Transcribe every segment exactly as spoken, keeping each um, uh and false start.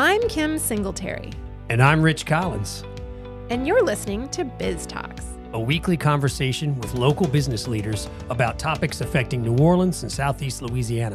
I'm Kim Singletary. And I'm Rich Collins. And you're listening to Biz Talks, a weekly conversation with local business leaders about topics affecting New Orleans and Southeast Louisiana.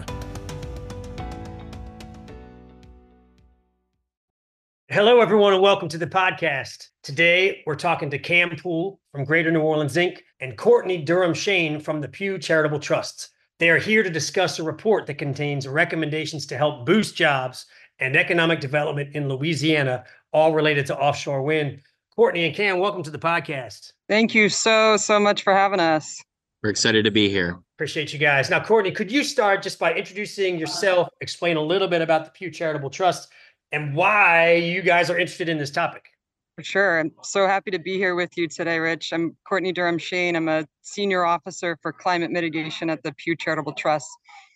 Hello, everyone, and welcome to the podcast. Today, we're talking to Cam Poole from Greater New Orleans, Incorporated and Courtney Durham-Shane from the Pew Charitable Trust. They are here to discuss a report that contains recommendations to help boost jobs and economic development in Louisiana, all related to offshore wind. Courtney and Cam, welcome to the podcast. Thank you so, so much for having us. We're excited to be here. Appreciate you guys. Now, Courtney, could you start just by introducing yourself, explain a little bit about the Pew Charitable Trust, and why you guys are interested in this topic? For sure. I'm so happy to be here with you today, Rich. I'm Courtney Durham-Shane. I'm a senior officer for climate mitigation at the Pew Charitable Trust.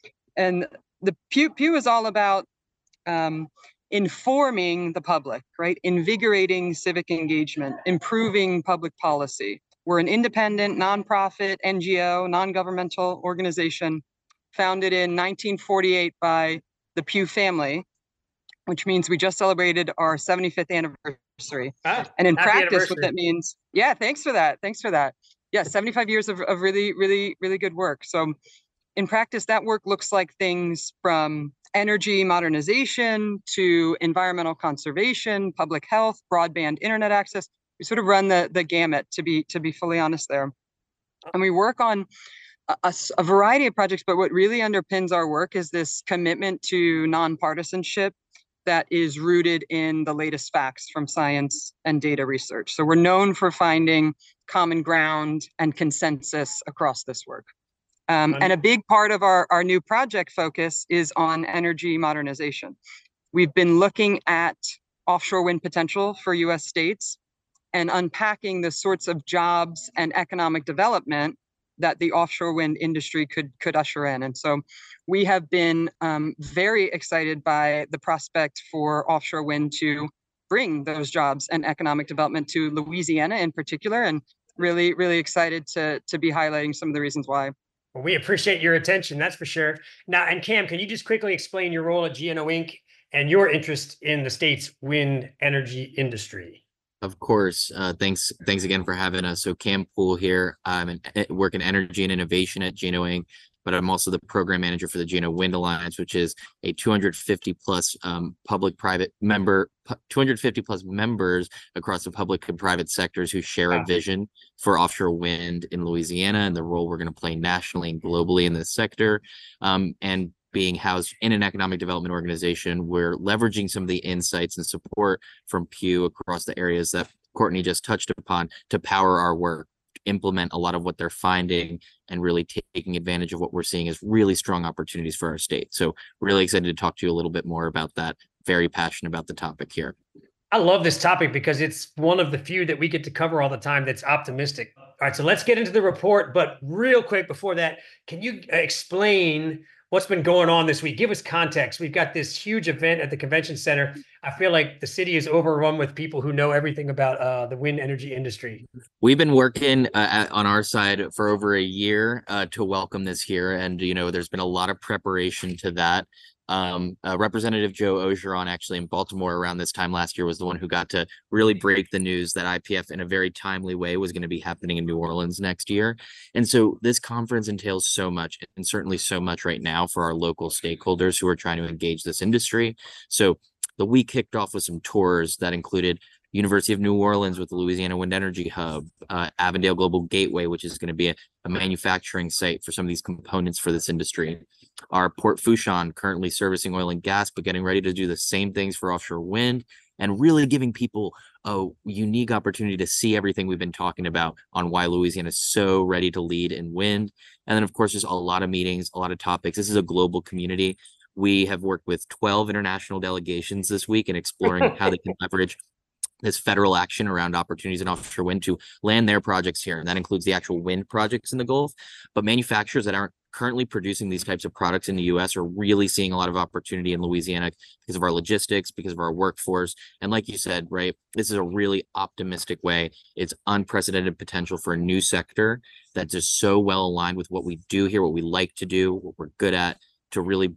And the Pew, Pew is all about um, informing the public, right? Invigorating civic engagement, improving public policy. We're an independent, nonprofit, N G O, non-governmental organization founded in nineteen forty-eight by the Pew family, which means we just celebrated our seventy-fifth anniversary. Ah, and in practice, what that means, yeah, thanks for that. Thanks for that. Yeah, seventy-five years of, of really, really, really good work. So in practice, that work looks like things from energy modernization to environmental conservation, public health, broadband internet access. We sort of run the, the gamut, to be, to be fully honest there. And we work on a, a variety of projects, but what really underpins our work is this commitment to nonpartisanship that is rooted in the latest facts from science and data research. So we're known for finding common ground and consensus across this work. Um, and a big part of our, our new project focus is on energy modernization. We've been looking at offshore wind potential for U S states and unpacking the sorts of jobs and economic development that the offshore wind industry could could usher in. And so we have been um, very excited by the prospect for offshore wind to bring those jobs and economic development to Louisiana in particular, and really, really excited to, to be highlighting some of the reasons why. Well, we appreciate your attention, that's for sure. Now, and Cam, can you just quickly explain your role at G N O Incorporated and your interest in the state's wind energy industry? Of course. Uh, thanks. Thanks again for having us. So Cam Poole here. I'm an, work in energy and innovation at G N O Incorporated, but I'm also the program manager for the G N O Wind Alliance, which is a two hundred fifty plus um, public-private member, two hundred fifty plus members across the public and private sectors who share wow. a vision for offshore wind in Louisiana and the role we're going to play nationally and globally in this sector. Um, and being housed in an economic development organization, we're leveraging some of the insights and support from Pew across the areas that Courtney just touched upon to power our work, implement a lot of what they're finding, and really taking advantage of what we're seeing as really strong opportunities for our state. So really excited to talk to you a little bit more about that. Very passionate about the topic here. I love this topic because it's one of the few that we get to cover all the time that's optimistic. All right, so let's get into the report. But real quick before that, can you explain what's been going on this week? Give us context. We've got this huge event at the convention center. I feel like the city is overrun with people who know everything about uh, the wind energy industry. We've been working uh, at, on our side for over a year uh, to welcome this here. And, you know, there's been a lot of preparation to that. Um, uh, Representative Joe Ogeron, actually in Baltimore around this time last year, was the one who got to really break the news that I P F in a very timely way was going to be happening in New Orleans next year. And so this conference entails so much, and certainly so much right now for our local stakeholders who are trying to engage this industry. So the week kicked off with some tours that included University of New Orleans with the Louisiana Wind Energy Hub, uh, Avondale Global Gateway, which is going to be a, a manufacturing site for some of these components for this industry. Our Port Fourchon, currently servicing oil and gas, but getting ready to do the same things for offshore wind, and really giving people a unique opportunity to see everything we've been talking about on why Louisiana is so ready to lead in wind. And then, of course, there's a lot of meetings, a lot of topics. This is a global community. We have worked with twelve international delegations this week in exploring how they can leverage this federal action around opportunities in offshore wind to land their projects here. And that includes the actual wind projects in the Gulf, but manufacturers that aren't currently producing these types of products in the U S are really seeing a lot of opportunity in Louisiana because of our logistics, because of our workforce. And like you said, right, this is a really optimistic way. It's unprecedented potential for a new sector that's just so well aligned with what we do here, what we like to do, what we're good at, to really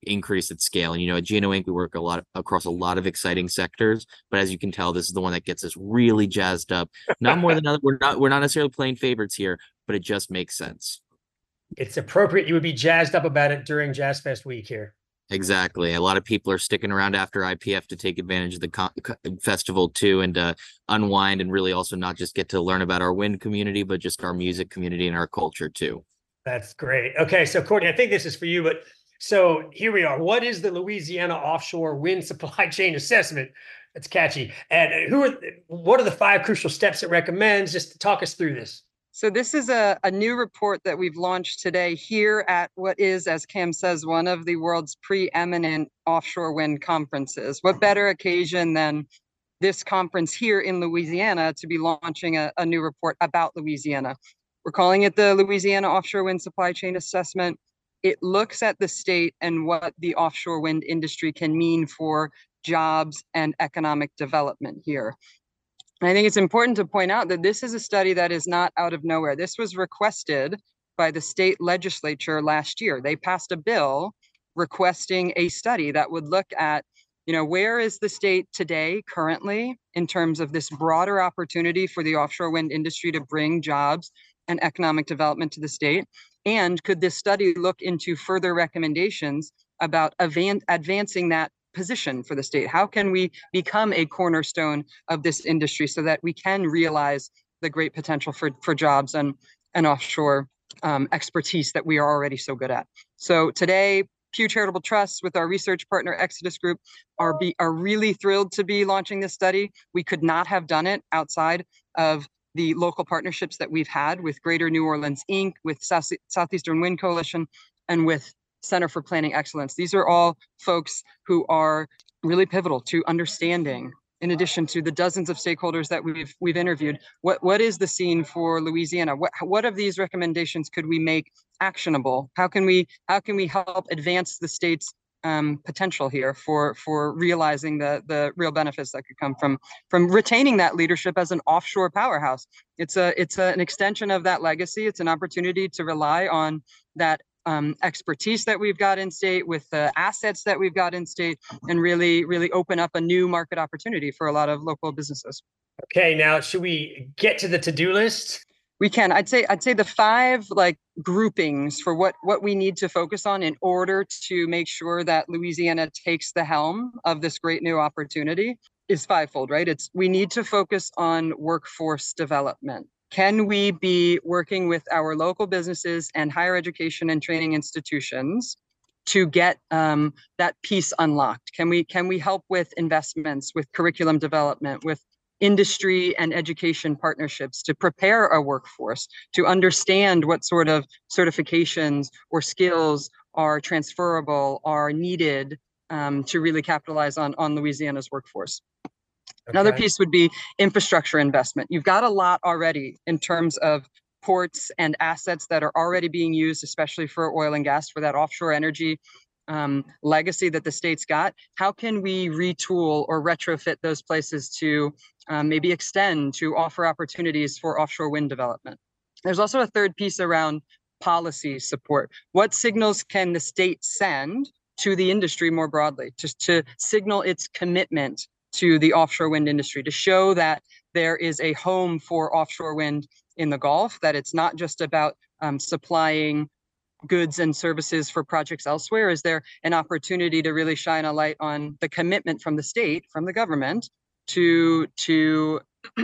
increase its scale. And, you know, at Geno Incorporated, we work a lot across a lot of exciting sectors, but as you can tell, this is the one that gets us really jazzed up. Not more than other, we're not, we're not necessarily playing favorites here, but it just makes sense. It's appropriate you would be jazzed up about it during Jazz Fest week here. Exactly. A lot of people are sticking around after I P F to take advantage of the con- festival too, and uh, unwind, and really also not just get to learn about our wind community, but just our music community and our culture too. That's great. Okay, so Courtney, I think this is for you, but so here we are. What is the Louisiana Offshore Wind Supply Chain Assessment? That's catchy. And who are, what are the five crucial steps it recommends? Just talk us through this. So this is a, a new report that we've launched today here at what is, as Cam says, one of the world's preeminent offshore wind conferences. What better occasion than this conference here in Louisiana to be launching a, a new report about Louisiana? We're calling it the Louisiana Offshore Wind Supply Chain Assessment. It looks at the state and what the offshore wind industry can mean for jobs and economic development here. And I think it's important to point out that this is a study that is not out of nowhere. This was requested by the state legislature last year. They passed a bill requesting a study that would look at, you know, where is the state today currently in terms of this broader opportunity for the offshore wind industry to bring jobs and economic development to the state? And could this study look into further recommendations about advan- advancing that position for the state? How can we become a cornerstone of this industry so that we can realize the great potential for, for jobs and, and offshore um, expertise that we are already so good at? So today, Pew Charitable Trusts with our research partner Exodus Group are, be, are really thrilled to be launching this study. We could not have done it outside of the local partnerships that we've had with Greater New Orleans Incorporated, with South, Southeastern Wind Coalition, and with Center for Planning Excellence. These are all folks who are really pivotal to understanding, in addition to the dozens of stakeholders that we've we've interviewed, what what is the scene for Louisiana? What what of these recommendations could we make actionable? How can we how can we help advance the state's um, potential here for for realizing the the real benefits that could come from from retaining that leadership as an offshore powerhouse? It's a it's a, an extension of that legacy. It's an opportunity to rely on that Um, expertise that we've got in state, with the assets that we've got in state, and really, really open up a new market opportunity for a lot of local businesses. Okay, now should we get to the to-do list? We can. I'd say I'd say the five like groupings for what what we need to focus on in order to make sure that Louisiana takes the helm of this great new opportunity is fivefold, right? It's we need to focus on workforce development. Can we be working with our local businesses and higher education and training institutions to get um, that piece unlocked? Can we can we help with investments, with curriculum development, with industry and education partnerships to prepare a workforce to understand what sort of certifications or skills are transferable, are needed um, to really capitalize on, on Louisiana's workforce? Okay. Another piece would be infrastructure investment. You've got a lot already in terms of ports and assets that are already being used, especially for oil and gas, for that offshore energy um, legacy that the state's got. How can we retool or retrofit those places to um, maybe extend, to offer opportunities for offshore wind development? There's also a third piece around policy support. What signals can the state send to the industry more broadly, just to signal its commitment to the offshore wind industry, to show that there is a home for offshore wind in the Gulf, that it's not just about um, supplying goods and services for projects elsewhere? Is there an opportunity to really shine a light on the commitment from the state, from the government, to, to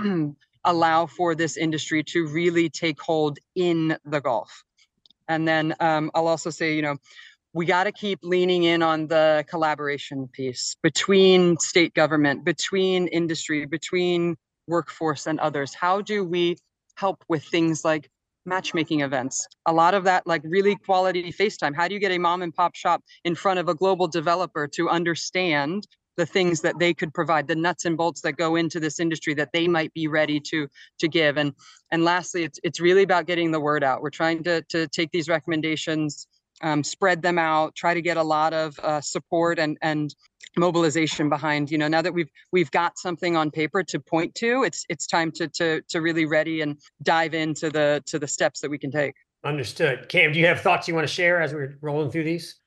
allow for this industry to really take hold in the Gulf? And then um, I'll also say, you know, we got to keep leaning in on the collaboration piece between state government, between industry, between workforce and others. How do we help with things like matchmaking events? A lot of that, like really quality FaceTime. How do you get a mom and pop shop in front of a global developer to understand the things that they could provide, the nuts and bolts that go into this industry that they might be ready to to give? And and lastly, it's it's really about getting the word out. We're trying to to take these recommendations, Um, spread them out, try to get a lot of uh, support and and mobilization behind. You know, now that we've we've got something on paper to point to, it's it's time to to to really ready and dive into the to the steps that we can take. Understood. Cam, do you have thoughts you want to share as we're rolling through these?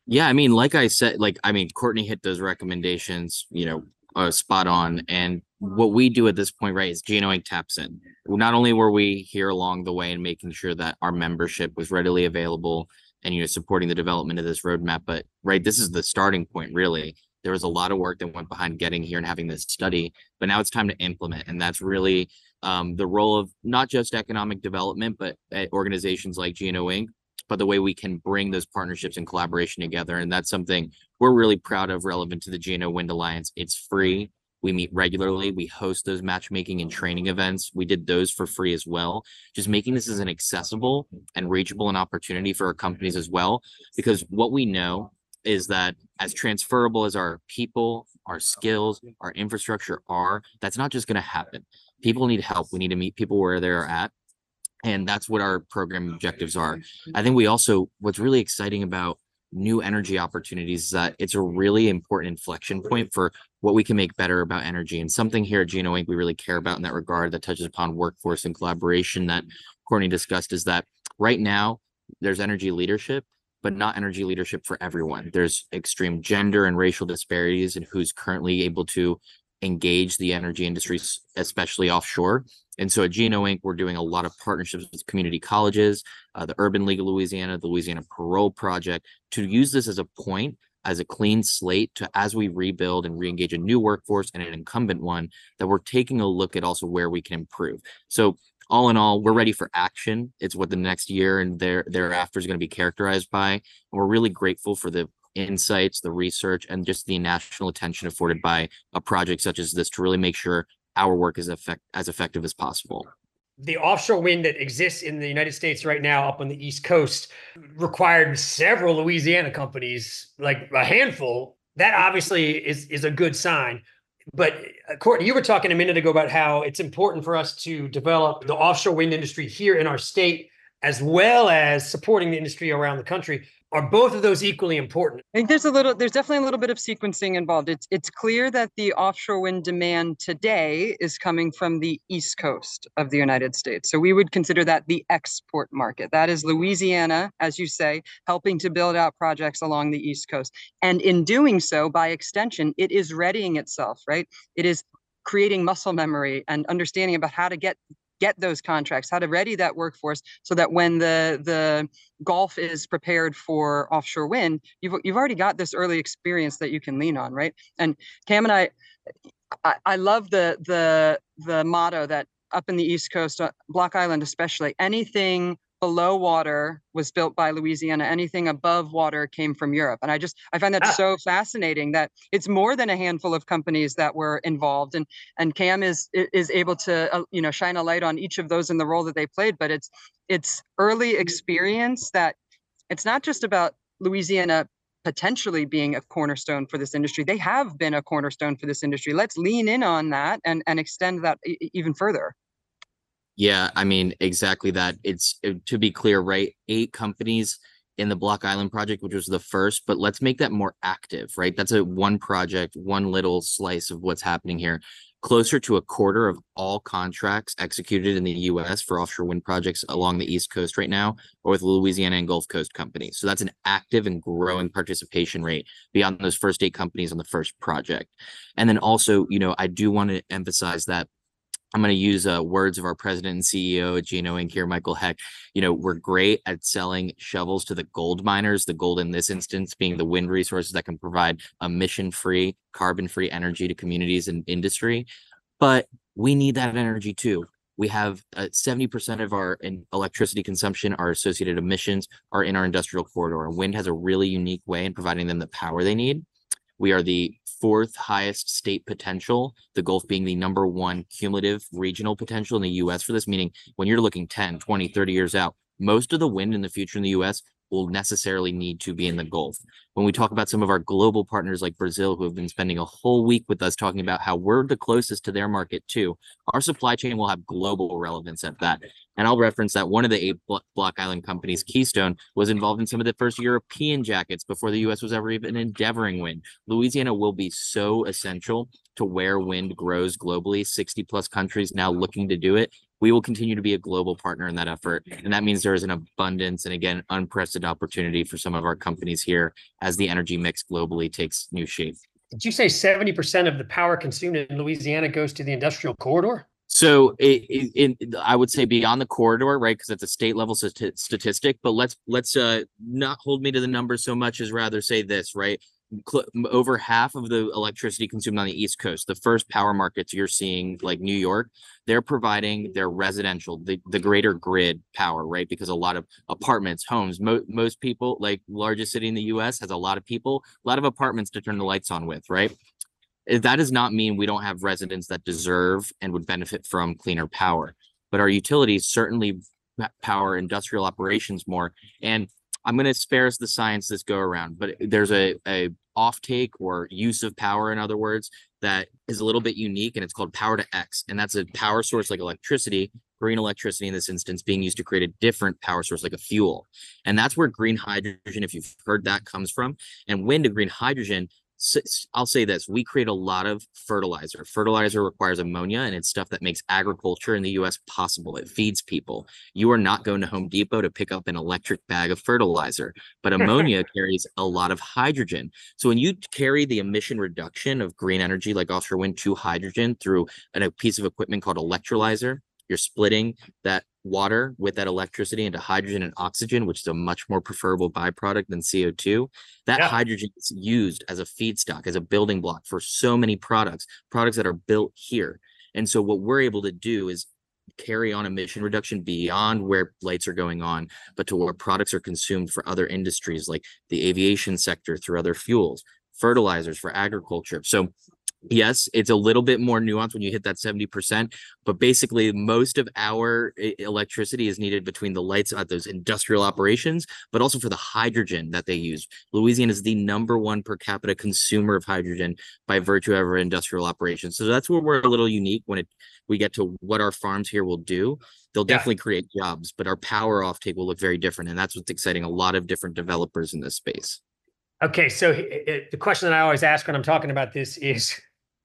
Yeah, I mean, like I said, like I mean, Courtney hit those recommendations, you know, uh, spot on. And what we do at this point, right, is GeoInc taps in. Not only were we here along the way and making sure that our membership was readily available and you know supporting the development of this roadmap, but right, this is the starting point, really. There was a lot of work that went behind getting here and having this study, but now it's time to implement, and that's really um, the role of not just economic development, but uh, organizations like GeoInc, but the way we can bring those partnerships and collaboration together. And that's something we're really proud of relevant to the Geno Wind Alliance. It's free. We meet regularly. We host those matchmaking and training events. We did those for free as well. Just making this as an accessible and reachable an opportunity for our companies as well. Because what we know is that as transferable as our people, our skills, our infrastructure are, that's not just going to happen. People need help. We need to meet people where they're at. And that's what our program objectives are. I think we also, what's really exciting about new energy opportunities is that it's a really important inflection point for what we can make better about energy. And something here at GeoInc we really care about in that regard that touches upon workforce and collaboration that Courtney discussed is that right now there's energy leadership, but not energy leadership for everyone. There's extreme gender and racial disparities in who's currently able to engage the energy industry, especially offshore. And so at GeoInc, we're doing a lot of partnerships with community colleges, uh, the Urban League of Louisiana, the Louisiana Parole Project, to use this as a point, as a clean slate to, as we rebuild and reengage a new workforce and an incumbent one, that we're taking a look at also where we can improve. So all in all, we're ready for action. It's what the next year and there thereafter is going to be characterized by. And we're really grateful for the insights, the research, and just the national attention afforded by a project such as this to really make sure our work is effect as effective as possible. The offshore wind that exists in the United States right now up on the East Coast required several Louisiana companies, like a handful. That obviously is, is a good sign. But uh, Courtney, you were talking a minute ago about how it's important for us to develop the offshore wind industry here in our state, as well as supporting the industry around the country. Are both of those equally important? I think there's a little, there's definitely a little bit of sequencing involved. It's it's clear that the offshore wind demand today is coming from the East Coast of the United States. So we would consider that the export market. That is Louisiana, as you say, helping to build out projects along the East Coast. And in doing so, by extension, it is readying itself, right? It is creating muscle memory and understanding about how to get get those contracts, how to ready that workforce so that when the the Gulf is prepared for offshore wind, you've you've already got this early experience that you can lean on, right? And Cam and I, I, I love the the the motto that up in the East Coast, uh, Block Island especially, anything below water was built by Louisiana. Anything above water came from Europe. And I just, I find that ah. so fascinating that it's more than a handful of companies that were involved. And and Cam is is able to, uh, you know, shine a light on each of those in the role that they played. But it's it's early experience that it's not just about Louisiana potentially being a cornerstone for this industry. They have been a cornerstone for this industry. Let's lean in on that and, and extend that e- even further. Yeah, I mean, exactly that. It's it, to be clear, right? Eight companies in the Block Island project, which was the first, but let's make that more active, right? That's a one project, one little slice of what's happening here. Closer to a quarter of all contracts executed in the U S for offshore wind projects along the East Coast right now are with Louisiana and Gulf Coast companies. So that's an active and growing participation rate beyond those first eight companies on the first project. And then also, you know, I do want to emphasize that I'm going to use uh, words of our president and C E O at GeoInc here, Michael Heck. You know, we're great at selling shovels to the gold miners, the gold in this instance being the wind resources that can provide emission-free, carbon-free energy to communities and industry. But we need that energy too. We have uh, seventy percent of our in electricity consumption, our associated emissions are in our industrial corridor. And wind has a really unique way in providing them the power they need. We are the fourth highest state potential, the Gulf being the number one cumulative regional potential in the U S for this, meaning when you're looking ten, twenty, thirty years out, most of the wind in the future in the U S will necessarily need to be in the Gulf. When we talk about some of our global partners like Brazil, who have been spending a whole week with us talking about how we're the closest to their market too, our supply chain will have global relevance at that. And I'll reference that one of the eight Block Island companies, Keystone, was involved in some of the first European jackets before the U S was ever even endeavoring wind. Louisiana will be so essential to where wind grows globally, sixty plus countries now looking to do it. we will continue to be a global partner in that effort. And that means there is an abundance and, again, unprecedented opportunity for some of our companies here as the energy mix globally takes new shape. Did you say seventy percent of the power consumed in Louisiana goes to the industrial corridor? So it, it, it, I would say beyond the corridor, right? Because it's a state level st- statistic, but let's let's uh, not hold me to the numbers so much as rather say this, right? Cl- over half of the electricity consumed on the East Coast, the first power markets you're seeing, like New York, they're providing their residential, the, the greater grid power, right? Because a lot of apartments, homes, mo- most people, like largest city in the U S has a lot of people, a lot of apartments to turn the lights on with, right? That does not mean we don't have residents that deserve and would benefit from cleaner power, but our utilities certainly power industrial operations more. And I'm going to spare us the science this go around, but there's a, a offtake or use of power, in other words, that is a little bit unique, and it's called power to X. And that's a power source like electricity, green electricity in this instance, being used to create a different power source like a fuel. And that's where green hydrogen, if you've heard that, comes from. And wind to green hydrogen, I'll say this, we create a lot of fertilizer. Fertilizer requires ammonia, and it's stuff that makes agriculture in the U S possible. It feeds people. You are not going to Home Depot to pick up an electric bag of fertilizer, but ammonia carries a lot of hydrogen. So when you carry the emission reduction of green energy like offshore wind to hydrogen through a piece of equipment called electrolyzer, you're splitting that water with that electricity into hydrogen and oxygen, which is a much more preferable byproduct than C O two. That yeah. hydrogen is used as a feedstock, as a building block for so many products, products that are built here. And so what we're able to do is carry on emission reduction beyond where lights are going on, but to where products are consumed for other industries like the aviation sector through other fuels, fertilizers for agriculture. So yes, it's a little bit more nuanced when you hit that seventy percent, but basically most of our electricity is needed between the lights at those industrial operations, but also for the hydrogen that they use. Louisiana is the number one per capita consumer of hydrogen by virtue of our industrial operations. So that's where we're a little unique when it we get to what our farms here will do. They'll yeah. definitely create jobs, but our power offtake will look very different. And that's what's exciting a lot of different developers in this space. Okay, so it, it, the question that I always ask when I'm talking about this is,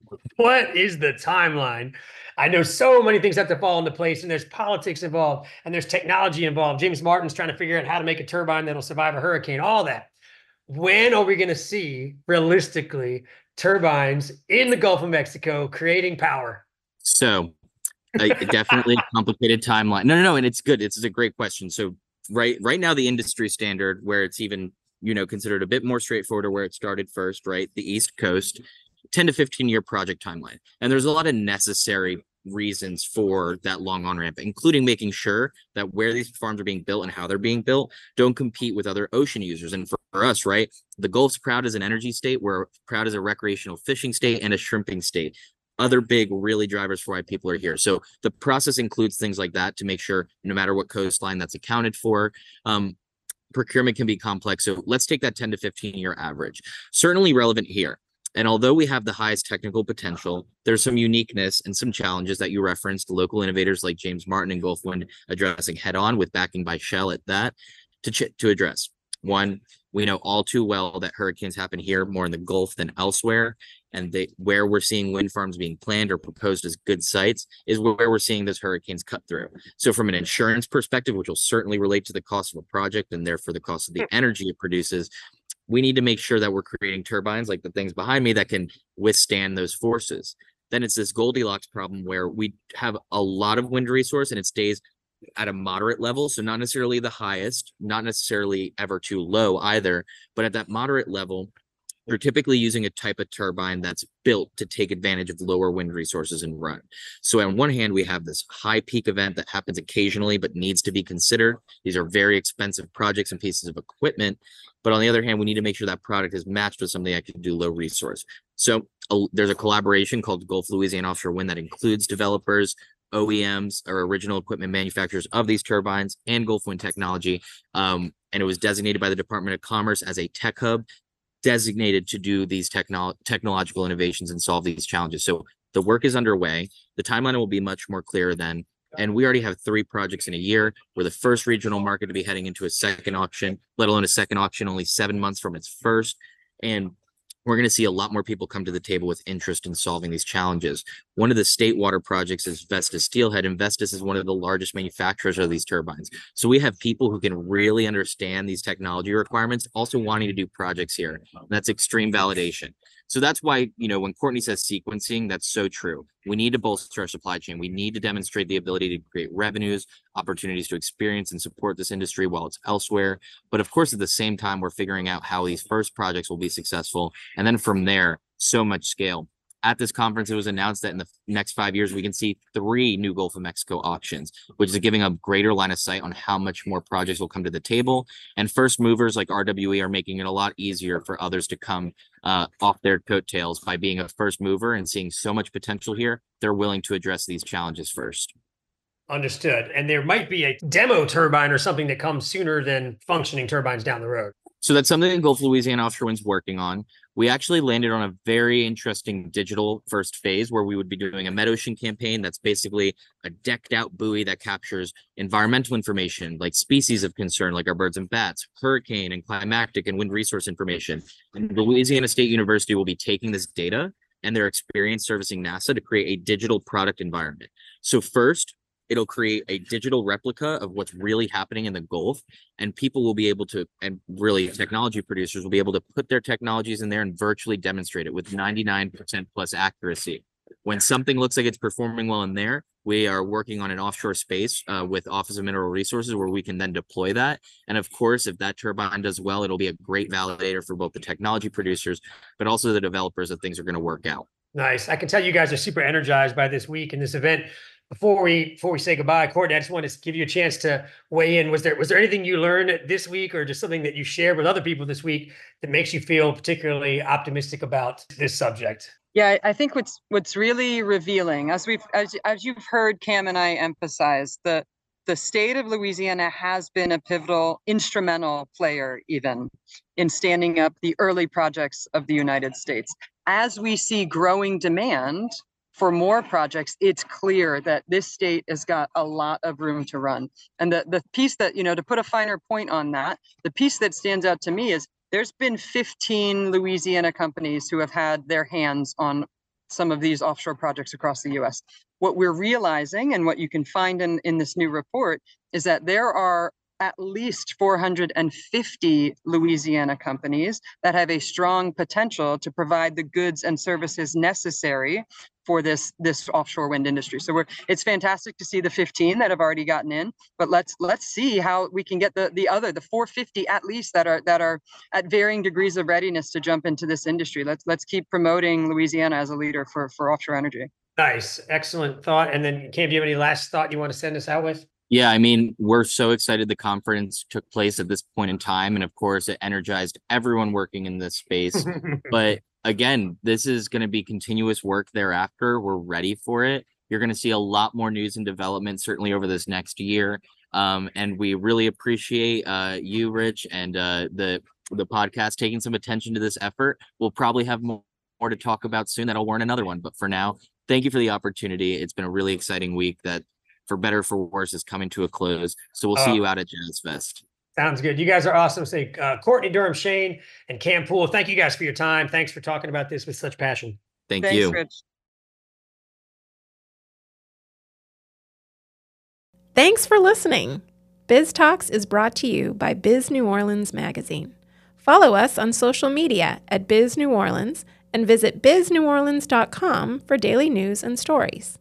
what is the timeline? I know so many things have to fall into place, and there's politics involved, and there's technology involved. James Martin's trying to figure out how to make a turbine that'll survive a hurricane, all that. When are we going to see, realistically, turbines in the Gulf of Mexico creating power? So, uh, definitely a complicated timeline. No, no, no, and it's good. It's, it's a great question. So, right, right now, the industry standard, where it's even, you know, considered a bit more straightforward, or where it started first, right, the East Coast, ten to fifteen year project timeline. And there's a lot of necessary reasons for that long on ramp, including making sure that where these farms are being built and how they're being built don't compete with other ocean users. And for, for us, right, the Gulf's proud as an energy state, we're proud as a recreational fishing state and a shrimping state. Other big really drivers for why people are here. So the process includes things like that to make sure no matter what coastline that's accounted for. Um, procurement can be complex. So let's take that ten to fifteen year average. Certainly relevant here. And although we have the highest technical potential, there's some uniqueness and some challenges that you referenced, local innovators like James Martin and Gulfwind addressing head on with backing by Shell at that to, ch- to address. One, we know all too well that hurricanes happen here more in the Gulf than elsewhere. And they, where we're seeing wind farms being planned or proposed as good sites is where we're seeing those hurricanes cut through. So from an insurance perspective, which will certainly relate to the cost of a project and therefore the cost of the energy it produces, we need to make sure that we're creating turbines like the things behind me that can withstand those forces. Then it's this Goldilocks problem where we have a lot of wind resource and it stays at a moderate level. So not necessarily the highest, not necessarily ever too low either, but at that moderate level, you're typically using a type of turbine that's built to take advantage of lower wind resources and run. So on one hand, we have this high peak event that happens occasionally, but needs to be considered. These are very expensive projects and pieces of equipment. But on the other hand, we need to make sure that product is matched with something that can do low resource. So uh, there's a collaboration called Gulf Louisiana Offshore Wind that includes developers, O E Ms, or original equipment manufacturers of these turbines, and Gulfwind Technology. Um, and it was designated by the Department of Commerce as a tech hub, designated to do these technolo- technological innovations and solve these challenges. So the work is underway. The timeline will be much more clear then. And we already have three projects in a year. We're the first regional market to be heading into a second auction, let alone a second auction only seven months from its first. And we're going to see a lot more people come to the table with interest in solving these challenges. One of the state water projects is Vestas Steelhead, and Vestas is one of the largest manufacturers of these turbines. So we have people who can really understand these technology requirements, also wanting to do projects here. And that's extreme validation. So that's why, you know, when Courtney says sequencing, that's so true. We need to bolster our supply chain. We need to demonstrate the ability to create revenues, opportunities to experience and support this industry while it's elsewhere. But of course, at the same time, we're figuring out how these first projects will be successful. And then from there, so much scale. At this conference, it was announced that in the next five years, we can see three new Gulf of Mexico auctions, which is giving a greater line of sight on how much more projects will come to the table. And first movers like R W E are making it a lot easier for others to come uh, off their coattails by being a first mover and seeing so much potential here. They're willing to address these challenges first. Understood. And there might be a demo turbine or something that comes sooner than functioning turbines down the road. So that's something that Gulf of Louisiana Offshore Wind's working on. We actually landed on a very interesting digital first phase where we would be doing a MetOcean campaign that's basically a decked out buoy that captures environmental information like species of concern, like our birds and bats, hurricane and climatic and wind resource information. And the Louisiana State University will be taking this data and their experience servicing NASA to create a digital product environment. So first, it'll create a digital replica of what's really happening in the Gulf, and people will be able to, and really technology producers will be able to put their technologies in there and virtually demonstrate it with ninety-nine percent plus accuracy. When something looks like it's performing well in there, we are working on an offshore space uh, with Office of Mineral Resources where we can then deploy that. And of course, if that turbine does well, it'll be a great validator for both the technology producers, but also the developers that things are going to work out. Nice. I can tell you guys are super energized by this week and this event. Before we before we say goodbye, Courtney, I just want to give you a chance to weigh in. Was there was there anything you learned this week, or just something that you shared with other people this week that makes you feel particularly optimistic about this subject? Yeah, I think what's what's really revealing, as we've as as you've heard Cam and I emphasize, the the state of Louisiana has been a pivotal, instrumental player even in standing up the early projects of the United States. As we see growing demand for more projects, it's clear that this state has got a lot of room to run. And the, the piece that, you know, to put a finer point on that, the piece that stands out to me is there's been fifteen Louisiana companies who have had their hands on some of these offshore projects across the U S. What we're realizing, and what you can find in, in this new report, is that there are at least four hundred fifty Louisiana companies that have a strong potential to provide the goods and services necessary for this this offshore wind industry. So we're it's fantastic to see the fifteen that have already gotten in, but let's let's see how we can get the the other the four hundred fifty at least that are that are at varying degrees of readiness to jump into this industry. Let's let's keep promoting Louisiana as a leader for for offshore energy. Nice, excellent thought. And then, Cam, do you have any last thought you want to send us out with? Yeah, I mean, we're so excited the conference took place at this point in time. And of course, it energized everyone working in this space. But again, this is going to be continuous work thereafter. We're ready for it. You're going to see a lot more news and development, certainly over this next year. Um, and we really appreciate uh, you, Rich, and uh, the, the podcast taking some attention to this effort. We'll probably have more, more to talk about soon. That'll warrant another one. But for now, thank you for the opportunity. It's been a really exciting week that, for better or for worse, is coming to a close. So we'll see uh, you out at Jazz Fest. Sounds good. You guys are awesome. Say, uh, Courtney Durham-Shane and Cam Poole, thank you guys for your time. Thanks for talking about this with such passion. Thank Thanks, you. Rich. Thanks for listening. Biz Talks is brought to you by Biz New Orleans Magazine. Follow us on social media at Biz New Orleans and visit biz new orleans dot com for daily news and stories.